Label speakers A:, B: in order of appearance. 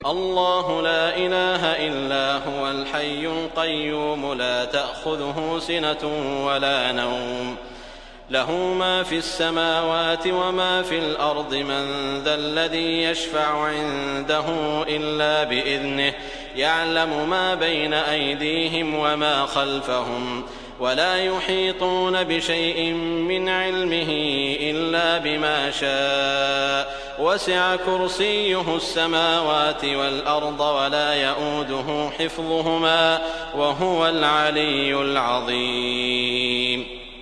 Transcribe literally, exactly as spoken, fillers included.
A: الله لا إله إلا هو الحي القيوم لا تأخذه سنة ولا نوم له ما في السماوات وما في الأرض من ذا الذي يشفع عنده إلا بإذنه يعلم ما بين أيديهم وما خلفهم ولا يحيطون بشيء من علمه إلا بما شاء وسع كرسيه السماوات والأرض ولا يئوده حفظهما وهو العلي العظيم.